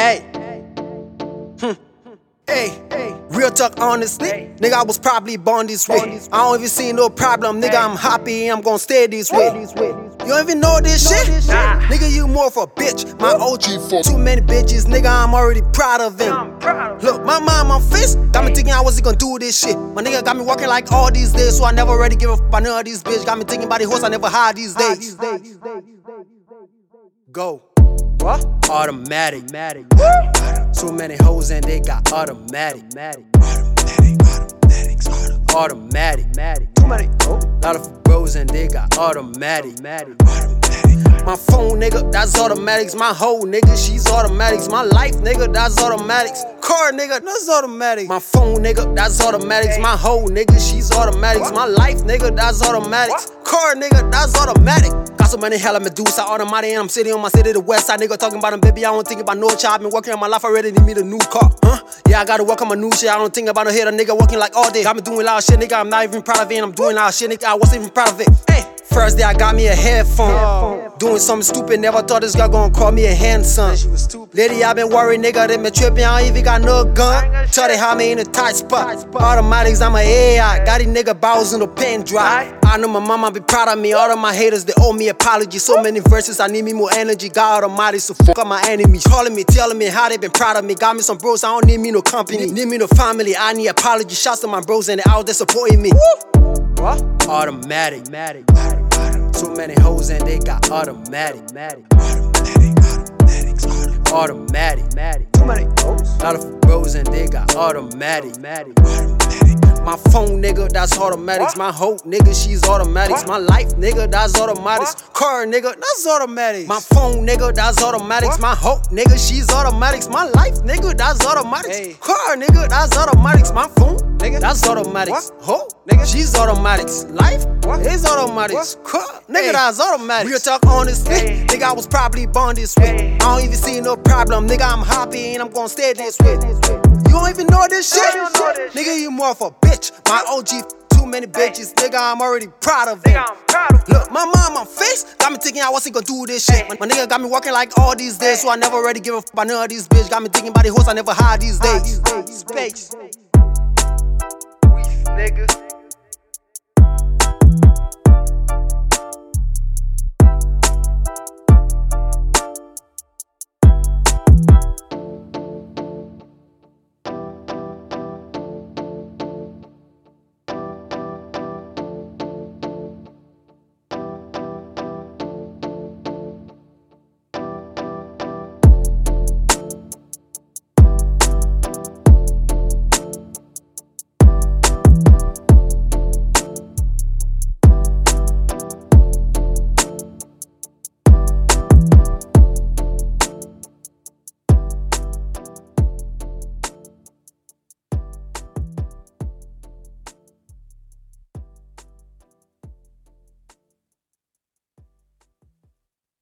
Hey. Hey, real talk honestly, nigga, I was probably born this way. I don't even see no problem, nigga, I'm happy, I'm gon' stay this way. You don't even know this shit? Nigga, you more of a bitch, my OG for too many bitches, nigga, I'm already proud of them. Look, my mom on face, got me thinking I wasn't gonna do this shit. My nigga got me working like all these days, so I never really give a fuck about none of these bitches. Got me thinking about the horse I never had these days. Go. What? Automatic. Too many hoes and they got automatic. Too many. Lot of bros and they got automatic. My phone, nigga, that's automatics. My hoe, nigga, she's automatics. My life, nigga, that's automatics. Car, nigga, that's automatic. My phone, nigga, that's automatics. My hoe, nigga, she's automatics. My life, nigga, that's automatics. Car, nigga, that's automatic. Got so many hella Medusa automatic, and I'm sitting on my city, the west side. Nigga talking about them, baby, I don't think about no child. Been working on my life already, need me the new car. Yeah, I gotta work on my new shit. I don't think about no hit a nigga working like all day. Got me doing a lot of shit, nigga, I'm not even proud of it. And I'm doing a lot of shit, nigga, I wasn't even proud of it. Hey. First day I got me a headphone. Doing something stupid, never thought this girl gonna call me a handsome. Lady, I been worried, nigga, they been tripping, I don't even got no gun. Tell they how me in a tight spot. Automatics, I'm a AI. Got these nigga bottles in the pen dry. I know my mama be proud of me. All of my haters, they owe me apology. So many verses, I need me more energy. God almighty, so fuck up my enemies. Calling me, telling me how they been proud of me. Got me some bros, I don't need me no company. Need me no family, I need apology. Shouts to my bros and they out there supporting me. What? Automatic. Too many hoes and they got automatic. Too many hoes. Lot of bros and they got automatic. My phone, nigga, that's automatics. My hoe, nigga, she's automatics. My life, nigga, that's automatics. Car, nigga, that's automatics. My phone, nigga, that's automatics. My hoe, nigga, she's automatics. My life, nigga, that's automatics. Car, nigga, that's automatics. My phone, nigga, that's automatics. Hoe, nigga, she's automatics. Life is automatics. Car, nigga, that's automatics. Real talk honestly, nigga, I was probably born this way. I don't even see no problem, nigga, I'm happy and I'm gonna stay this way. You don't even know this shit? Nigga, you more of a bitch. My OG, too many bitches. Nigga, I'm already proud of them. Look, my mom on face, got me thinking I wasn't gonna do this shit. My nigga got me working like all these days, so I never really give a fuck about none of these bitches. Got me thinking about the horse I never had these days. Space. Nigga.